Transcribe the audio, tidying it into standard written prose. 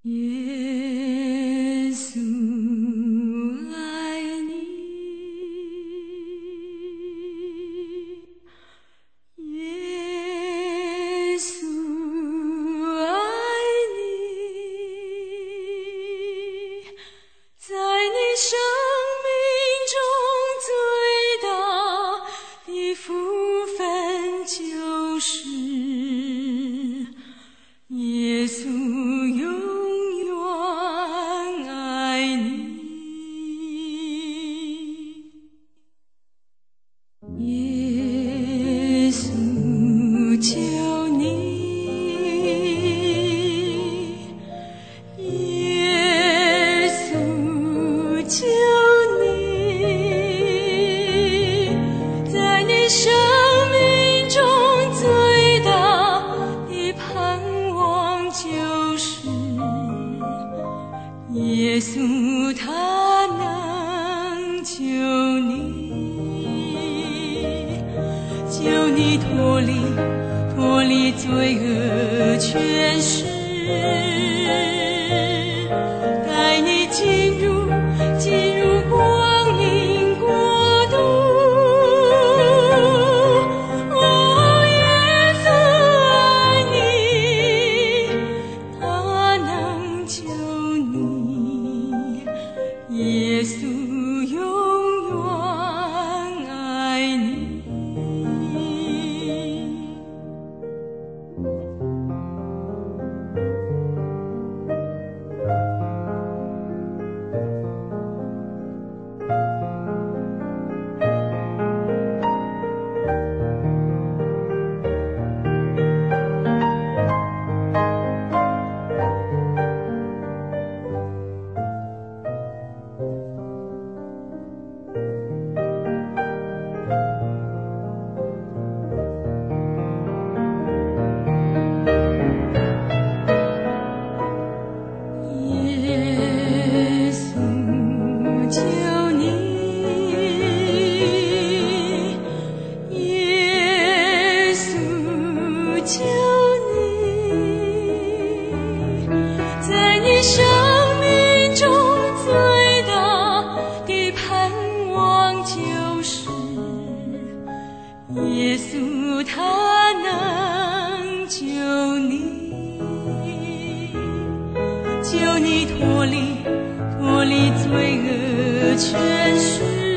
耶稣爱你，耶稣爱你，在你生命中最大的福分就是耶稣永远爱你，耶稣求你，耶稣求你，在你生命中最大的盼望就是耶稣他能救你，救你脱离罪恶权势，带你进入光明国度。哦，耶稣爱你，他能救你，耶稣永远爱你。耶稣求你，耶稣求你，在你生命中最大的盼望就是耶稣他能救你，救你脱离罪恶权势。